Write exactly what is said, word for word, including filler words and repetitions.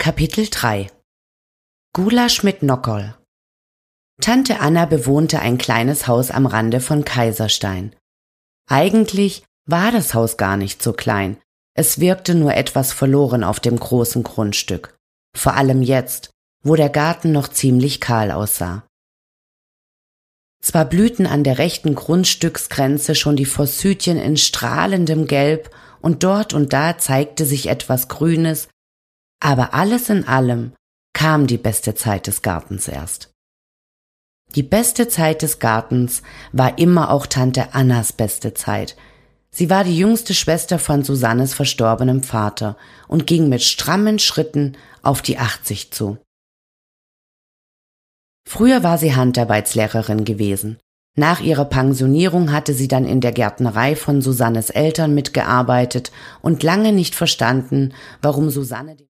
Kapitel drei Gulasch mit Nockerl. Tante Anna bewohnte ein kleines Haus am Rande von Kaiserstein. Eigentlich war das Haus gar nicht so klein, es wirkte nur etwas verloren auf dem großen Grundstück, vor allem jetzt, wo der Garten noch ziemlich kahl aussah. Zwar blühten an der rechten Grundstücksgrenze schon die Forsythien in strahlendem Gelb und dort und da zeigte sich etwas Grünes, aber alles in allem kam die beste Zeit des Gartens erst. Die beste Zeit des Gartens war immer auch Tante Annas beste Zeit. Sie war die jüngste Schwester von Susannes verstorbenem Vater und ging mit strammen Schritten auf die achtzig zu. Früher war sie Handarbeitslehrerin gewesen. Nach ihrer Pensionierung hatte sie dann in der Gärtnerei von Susannes Eltern mitgearbeitet und lange nicht verstanden, warum Susanne